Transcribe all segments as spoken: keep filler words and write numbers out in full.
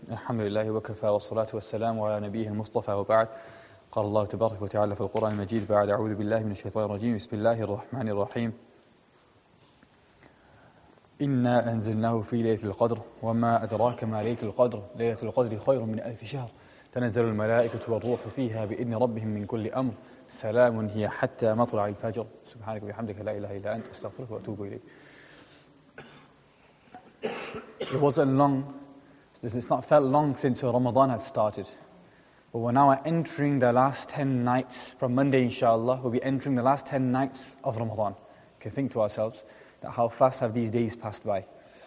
الحمد لله وكفى والصلاة والسلام على نبيه المصطفى وبعد. قال الله تبارك وتعالى في القرآن المجيد بعد أعوذ بالله من الشيطان الرجيم بسم الله الرحمن الرحيم إنا أنزلناه في ليلة القدر وما أدراك ما ليلة القدر ليلة القدر خير من ألف شهر تنزل الملائكة والروح فيها بإذن ربهم من كل أمر سلام هي حتى مطلع الفجر سبحانك وبحمدك لا إله إلا أنت أستغفرك وأتوب إليك. It wasn't long, it's not felt long since Ramadan had started. But we're now entering the last ten nights. From Monday, inshallah, we'll be entering the last ten nights of Ramadan. We can think to ourselves that how fast have these days passed by.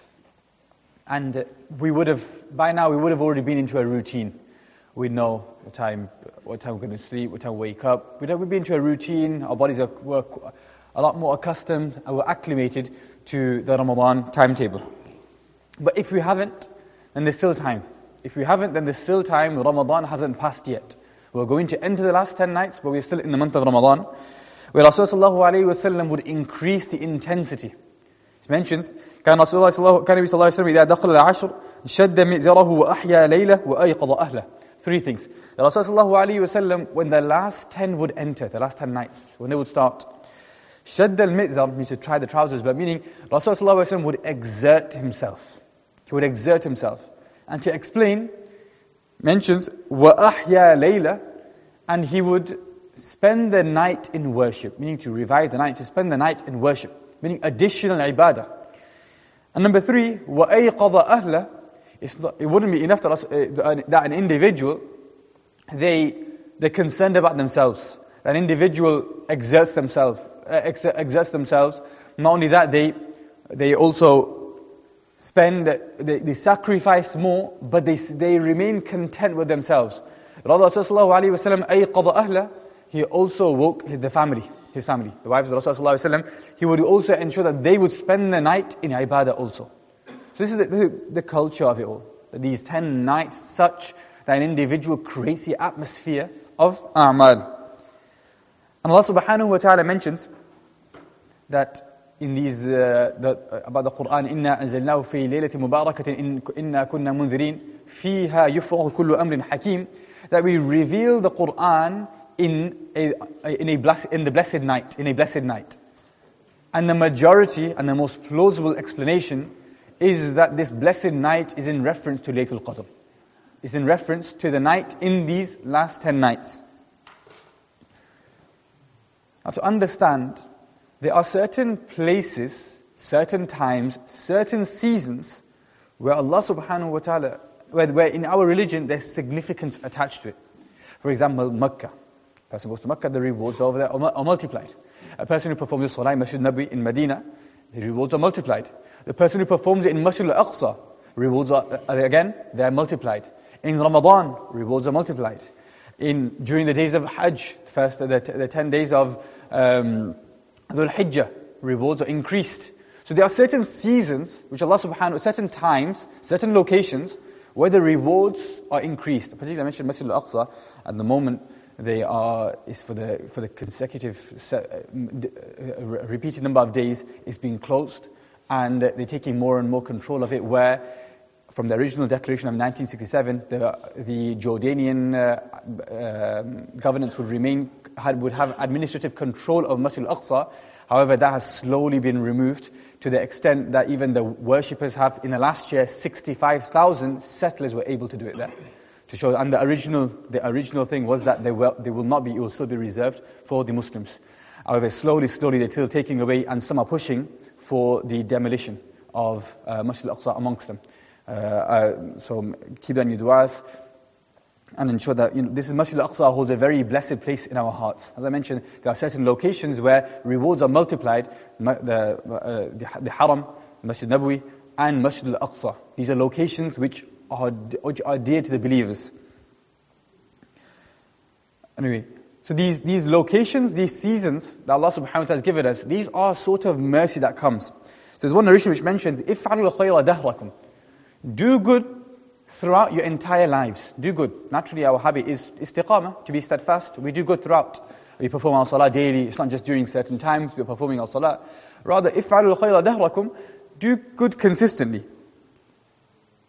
And uh, we would have, by now, we would have already been into a routine. We know what time, what time we're going to sleep, what time we wake up. We'd have been into a routine. Our bodies are we're a lot more accustomed and we're acclimated to the Ramadan timetable. But if we haven't, then there's still time. If we haven't, then there's still time. Ramadan hasn't passed yet. We're going to enter the last ten nights, but we're still in the month of Ramadan, where Rasulullah sallallahu alayhi wa sallam would increase the intensity. It mentions, كان رسول الله صلى الله كان النبي صلى الله عليه وسلم إذا دخل العشر شد مئزره وأحيا ليله وأيقظ أهله. Three things. The Rasul sallallahu alayhi wa sallam, when the last ten would enter, the last ten nights, when they would start, شد المئزر means to try the trousers, but meaning Rasul sallallahu alayhi wa sallam would exert himself. He would exert himself. And to explain, mentions, وَأَحْيَا لَيْلَةً, and he would spend the night in worship, meaning to revive the night, to spend the night in worship, meaning additional ibadah. And number three, وَأَيْقَظَ أَهْلَهُ, it's not, it wouldn't be enough that, us, uh, that an individual, they, they're concerned about themselves. An individual exerts themselves, uh, ex- exerts themselves. Not only that, they, they also spend, they, they sacrifice more, but they they remain content with themselves. Rasulullah sallallahu alayhi wa sallam, أَيْقَظَ أَهْلَهُ, he also woke the family, his family, the wives of Rasulullah sallallahu alayhi wa sallam. He would also ensure that they would spend the night in ibadah also. So this is the, this is the culture of it all. These ten nights, such that an individual creates the atmosphere of a'mal. And Allah subhanahu wa ta'ala mentions that in these, uh, the, uh, about the Quran, إِنَّا أَنزَلْنَاهُ فِي لَيْلَةٍ مُبَارَكَةٍ إِنَّا كُنَّا مُنذِرِينَ فِيهَا يُفْرَغُ كُلُّ أَمْرٍ حَكِيمٍ, that we reveal the Quran in a, in a blessed, in the blessed night, in a blessed night. And the majority and the most plausible explanation is that this blessed night is in reference to Laylatul Qadr. It's in reference to the night in these last ten nights. Now to understand, there are certain places, certain times, certain seasons where Allah subhanahu wa ta'ala, where, where in our religion there's significance attached to it. For example, Makkah. A person goes to Makkah, the rewards over there are, are multiplied. A person who performs the Salah in Masjid Nabi in Medina, the rewards are multiplied. The person who performs it in Masjid al-Aqsa, rewards are, uh, again, they are multiplied. In Ramadan, rewards are multiplied. In during the days of Hajj, first the, the ten days of um, Dhul Hijjah, rewards are increased. So there are certain seasons, which Allah subhanahu wa ta'ala, certain times, certain locations, where the rewards are increased. Particularly I mentioned Masjid al-Aqsa, at the moment they are, is for the for the consecutive, set, uh, repeated number of days, it's being closed, and they're taking more and more control of it, where from the original declaration of nineteen sixty-seven, the, the Jordanian uh, uh, governance would remain, had, would have administrative control of Masjid al-Aqsa. However, that has slowly been removed to the extent that even the worshippers have, in the last year, sixty-five thousand settlers were able to do it there. To show, and the original, the original thing was that they will, they will not be, it will still be reserved for the Muslims. However, slowly, slowly, they're still taking away, and some are pushing for the demolition of uh, Masjid al-Aqsa amongst them. Uh, uh, so keep that in your du'as and ensure that, you know, this is Masjid al-Aqsa holds a very blessed place in our hearts. As I mentioned, there are certain locations where rewards are multiplied, the, uh, the, the Haram, Masjid Nabawi, and Masjid al-Aqsa. These are locations which are, which are dear to the believers. Anyway, so these, these locations, these seasons that Allah subhanahu wa ta'ala has given us, these are sort of mercy that comes. So there's one narration which mentions, إِفْعَلُوا الْخَيْرَ دَهْرَكُمْ, do good throughout your entire lives. Do good. Naturally, our habit is istiqamah, to be steadfast. We do good throughout. We perform our salah daily. It's not just during certain times we're performing our salah. Rather, إِفْعَلُوا الْخَيْرَ دَهْرَكُمْ, do good consistently.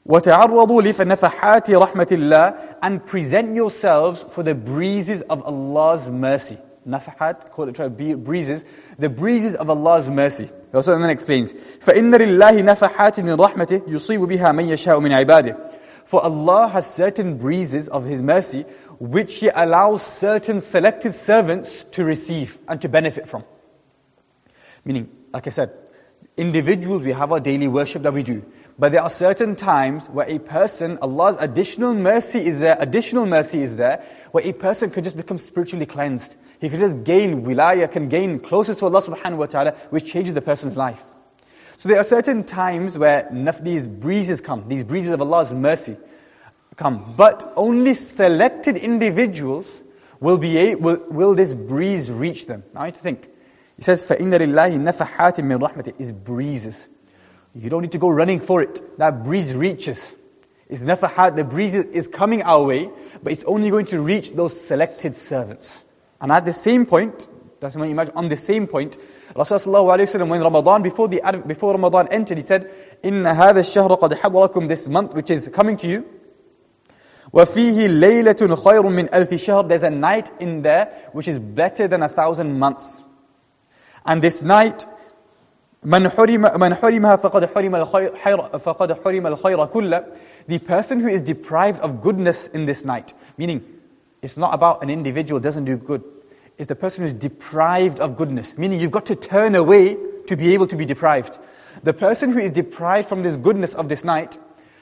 وَتَعَرَّضُوا لِفَنَفَحَاتِ رَحْمَةِ اللَّهِ, and present yourselves for the breezes of Allah's mercy. Nafahat, call it breezes, the breezes of Allah's mercy. Also then explains, فَإِنَّ لِلَّهِ نَفَحَاتٍ مِّن رَحْمَتِهِ يُصِيبُ بِهَا مَن يَشَاءُ مِنْ عِبَادِهِ. For Allah has certain breezes of His mercy, which He allows certain selected servants to receive and to benefit from. Meaning, like I said, individuals, we have our daily worship that we do. But there are certain times where a person, Allah's additional mercy is there, additional mercy is there, where a person can just become spiritually cleansed. He can just gain wilayah, can gain closer to Allah subhanahu wa ta'ala, which changes the person's life. So there are certain times where these breezes come, these breezes of Allah's mercy come. But only selected individuals will be able, will, will this breeze reach them. Now I need to think. He says, فَإِنَّ لِلَّهِ نَفَحَاتٍ مِّن رَحْمَتِهِ, is breezes. You don't need to go running for it. That breeze reaches. It's nafahat, the breeze is coming our way, but it's only going to reach those selected servants. And at the same point, that's when you imagine, on the same point, Rasulullah when Ramadan, before the before Ramadan entered, he said, إِنَّ هَذَا الشَّهْرَ قَدْ حَضَرَكُمْ, this month which is coming to you, وَفِيهِ لَيْلَةٌ خَيْرٌ مِّنْ أَلْفِ شَهْرٍ, there's a night in there which is better than a thousand months. And this night, مَنْ حُرِمَ مَنْ حُرِمَهَا فَقَدْ حُرِمَ الْخَيْرَ فَقَدْ حُرِمَ الْخَيْرَ كُلَّ. The person who is deprived of goodness in this night, meaning it's not about an individual doesn't do good, it's the person who is deprived of goodness, meaning you've got to turn away to be able to be deprived. The person who is deprived from this goodness of this night,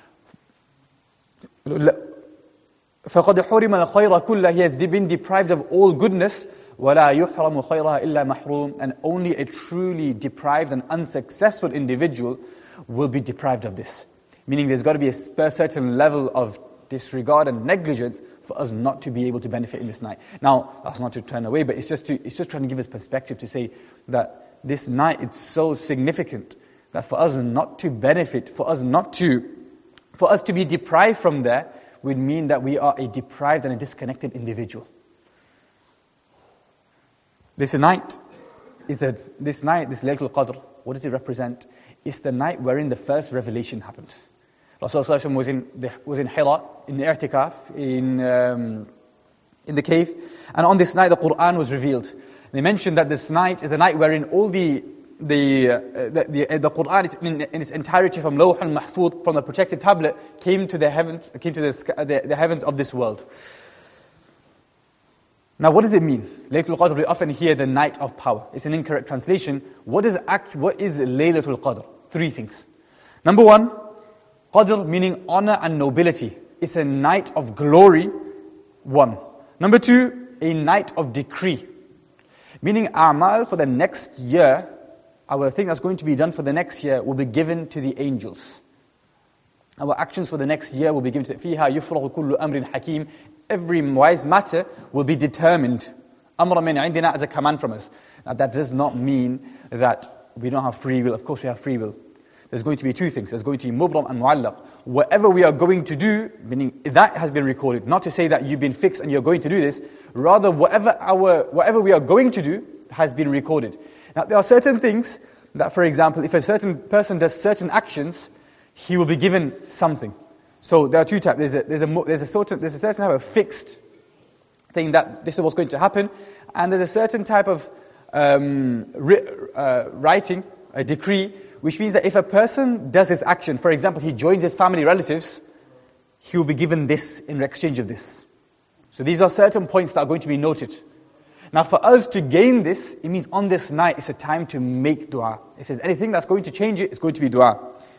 فَقَدْ حُرِمَ الْخَيْرَ كُلَّ, he has been deprived of all goodness. وَلَا يُحْرَمُ خَيْرَهَا إِلَّا مَحْرُومٌ, and only a truly deprived and unsuccessful individual will be deprived of this. Meaning there's got to be a certain level of disregard and negligence for us not to be able to benefit in this night. Now, that's not to turn away, but it's just to, it's just trying to give us perspective to say that this night is so significant that for us not to benefit, for us not to, for us to be deprived from there would mean that we are a deprived and a disconnected individual. This night is the, this night, this Laylatul Qadr, what does it represent? It's the night wherein the first revelation happened. Rasulullah was in the, was in Hira, in the i'tikaf, in um, in the cave, and on this night the Quran was revealed. They mentioned that this night is the night wherein all the the uh, the, the, the Quran is in, in its entirety from Lawh al-Mahfuz, from the protected tablet, came to the heavens, came to the, the, the heavens of this world. Now, what does it mean? Laylatul Qadr, we often hear the night of power. It's an incorrect translation. What is act? What is Laylatul Qadr? Three things. Number one, Qadr meaning honor and nobility. It's a night of glory. One. Number two, a night of decree. Meaning a'mal for the next year, our thing that's going to be done for the next year will be given to the angels. Our actions for the next year will be given to فِيهَا يُفْرَغُ كُلُّ أَمْرٍ حَكِيمٍ. Every wise matter will be determined. أَمْرًا مِنْ عِنْدِنَا, as a command from us. Now that does not mean that we don't have free will. Of course we have free will. There's going to be two things. There's going to be mubram and mu'allaq. Whatever we are going to do, meaning that has been recorded. Not to say that you've been fixed and you're going to do this. Rather, whatever our whatever we are going to do has been recorded. Now there are certain things that, for example, if a certain person does certain actions, he will be given something. So there are two types. There's a there's a there's a certain there's a certain type of fixed thing that this is what's going to happen, and there's a certain type of um, ri- uh, writing, a decree, which means that if a person does this action, for example, he joins his family relatives, he will be given this in exchange of this. So these are certain points that are going to be noted. Now for us to gain this, it means on this night, it's a time to make dua. If there's anything that's going to change it, it's going to be dua.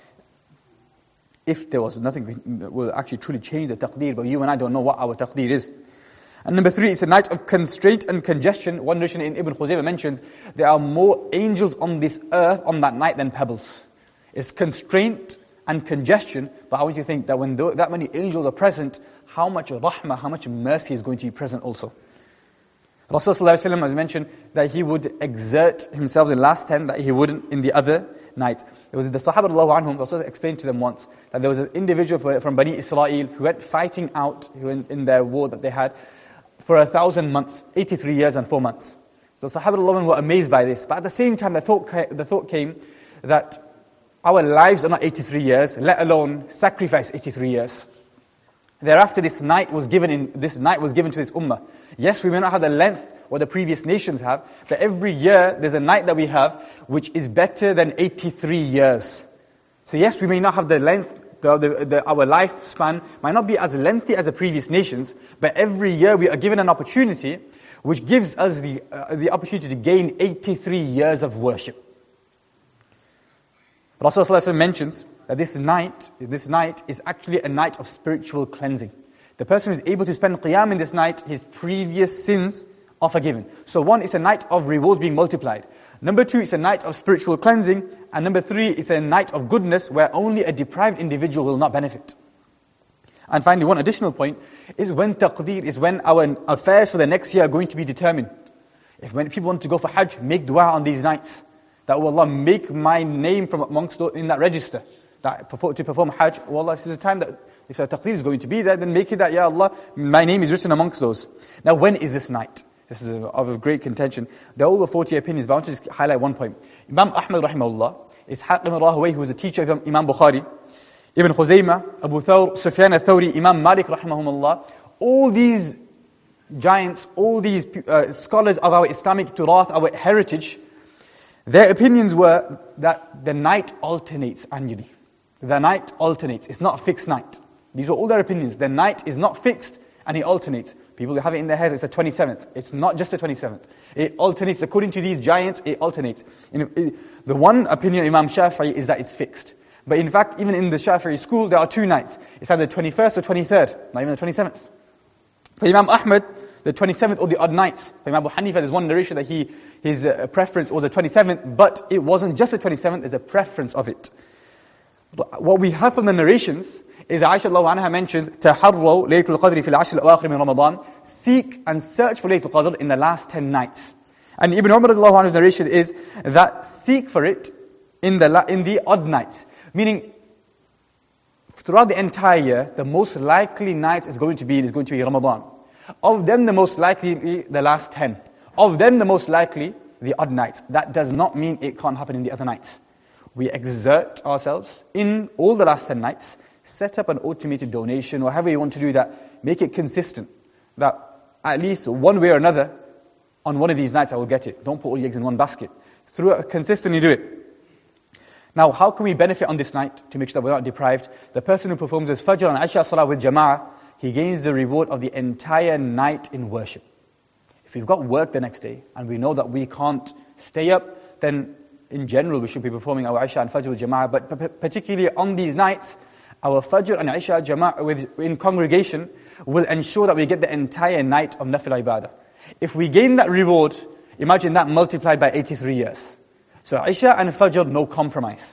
If there was nothing that will actually truly change the taqdeer, but you and I don't know what our taqdeer is. And number three, it's a night of constraint and congestion. One narration in Ibn Khuzaymah mentions, there are more angels on this earth on that night than pebbles. It's constraint and congestion, but I want you to think that when that many angels are present, how much rahmah, how much mercy is going to be present also. Rasulullah has mentioned that he would exert himself in the last ten, that he wouldn't in the other night. It was the Sahaba radiallahu anhum, Rasulullah explained to them once, that there was an individual from Bani Israel who went fighting out in, in their war that they had for a thousand months, eighty-three years and four months. So Sahaba radiallahu anhum were amazed by this, but at the same time the thought, the thought came that our lives are not eighty-three years, let alone sacrifice eighty-three years. Thereafter, this night was given in this night was given to this ummah. Yes, we may not have the length what the previous nations have, but every year there's a night that we have which is better than eighty-three years. So yes, we may not have the length, the, the, the, our lifespan might not be as lengthy as the previous nations, but every year we are given an opportunity which gives us the uh, the opportunity to gain eighty-three years of worship. Rasulullah mentions that this night, this night is actually a night of spiritual cleansing. The person who is able to spend qiyam in this night, his previous sins are forgiven. So one, it's a night of reward being multiplied. Number two, it's a night of spiritual cleansing. And number three, it's a night of goodness where only a deprived individual will not benefit. And finally, one additional point is when taqdeer, is when our affairs for the next year are going to be determined. If when people want to go for Hajj, make dua on these nights. That, oh Allah, make my name from amongst those in that register. That to perform Hajj, oh Allah, this is the time that if a taqdeer is going to be there, then make it that, Ya Allah, my name is written amongst those. Now, when is this night? This is of great contention. There are over forty opinions, but I want to just highlight one point. Imam Ahmad rahimahullah, Ishaq ibn Rahawayh, who was a teacher of Imam Bukhari, Ibn Khuzaymah, Abu Thawr, Sufyan al-Thawri, Imam Malik rahimahumullah, all these giants, all these uh, scholars of our Islamic turath, our heritage, their opinions were that the night alternates annually. The night alternates. It's not a fixed night. These were all their opinions. The night is not fixed and it alternates. People have it in their heads, it's the twenty-seventh. It's not just the twenty-seventh. It alternates. According to these giants, it alternates. In, the one opinion of Imam Shafi'i is that it's fixed. But in fact, even in the Shafi'i school, there are two nights. It's either the twenty-first or twenty-third, not even the twenty-seventh. For Imam Ahmad, the twenty-seventh or the odd nights. For Imam Abu Hanifa, there's one narration that he his uh, preference was the twenty-seventh, but it wasn't just the twenty-seventh, there's a preference of it. What we have from the narrations is that Aisha Allahu anha mentions, تَحَرَّوْا لَيْلَةُ الْقَدْرِ فِي الْعَشْرِ الْأَوَاخِرِ مِنْ رَمَضَانِ, seek and search for Laylatul Qadr in the last ten nights. And Ibn Umar radiallahu anhu's narration is that seek for it in the in the odd nights. Meaning, throughout the entire year, the most likely nights is going to be is going to be Ramadan. Of them, the most likely the last ten. Of them, the most likely the odd nights. That does not mean it can't happen in the other nights. We exert ourselves in all the last ten nights, set up an automated donation, or however you want to do that, make it consistent. That at least one way or another, on one of these nights I will get it. Don't put all your eggs in one basket. Through it, consistently do it. Now, how can we benefit on this night to make sure that we're not deprived? The person who performs his Fajr and Isha Salah with Jama'ah, he gains the reward of the entire night in worship. If we've got work the next day, and we know that we can't stay up, then in general we should be performing our Isha and Fajr with Jama'ah, but particularly on these nights, our Fajr and Isha Jama'ah with, in congregation will ensure that we get the entire night of Nafil Ibadah. If we gain that reward, imagine that multiplied by eighty-three years. So Isha and Fajr, no compromise.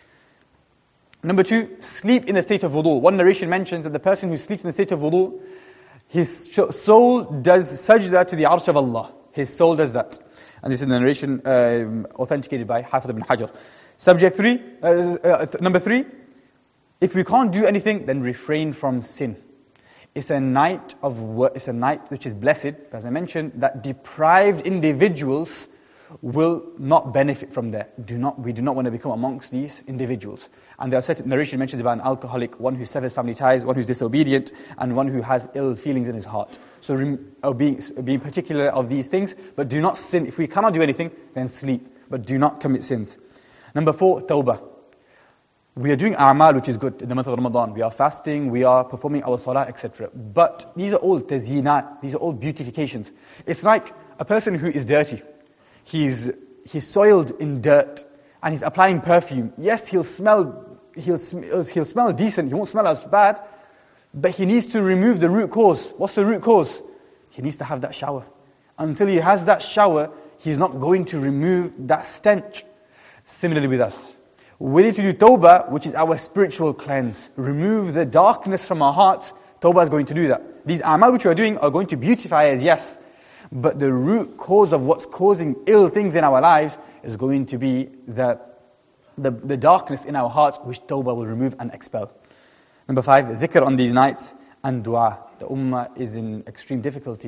Number two, sleep in the state of wudu. One narration mentions that the person who sleeps in the state of wudu, his soul does sajda to the arsh of Allah. His soul does that. And this is the narration um, authenticated by Hafiz ibn Hajar. Subject three, uh, uh, number three, if we can't do anything, then refrain from sin. It's a night of work, it's a night which is blessed, as I mentioned, that deprived individuals will not benefit from that. Do not, we do not want to become amongst these individuals. And there are certain narration mentions about an alcoholic, one who severs family ties, one who's disobedient, and one who has ill feelings in his heart. So rem, uh, being, being particular of these things, but do not sin. If we cannot do anything, then sleep, but do not commit sins. Number four, tawbah. We are doing a'mal, which is good in the month of Ramadan. We are fasting, we are performing our salah, et cetera. But these are all tazyinat, these are all beautifications. It's like a person who is dirty. He's he's soiled in dirt and he's applying perfume. Yes, he'll smell he'll sm- he'll smell decent. He won't smell as bad, but he needs to remove the root cause. What's the root cause? He needs to have that shower. Until he has that shower, he's not going to remove that stench. Similarly with us, we need to do tawbah, which is our spiritual cleanse. Remove the darkness from our hearts. Tawbah is going to do that. These a'mal which we are doing are going to beautify us, yes. But the root cause of what's causing ill things in our lives is going to be the, the, the darkness in our hearts, which tawbah will remove and expel. Number five, dhikr on these nights and dua. The ummah is in extreme difficulty.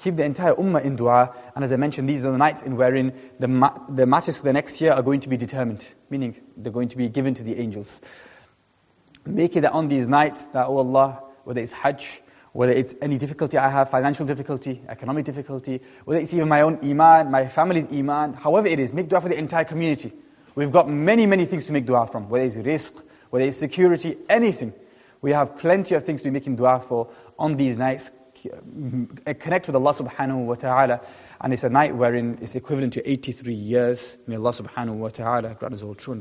Keep the entire ummah in dua. And as I mentioned, these are the nights in wherein the, ma- the matters for the next year are going to be determined. Meaning, they're going to be given to the angels. Make it that on these nights, that, oh Allah, whether it's Hajj, whether it's any difficulty I have, financial difficulty, economic difficulty, whether it's even my own iman, my family's iman, however it is, make dua for the entire community. We've got many, many things to make dua from, whether it's rizq, whether it's security, anything. We have plenty of things to be making dua for on these nights. Connect with Allah subhanahu wa ta'ala. And it's a night wherein it's equivalent to eighty-three years. May Allah subhanahu wa ta'ala grant us all true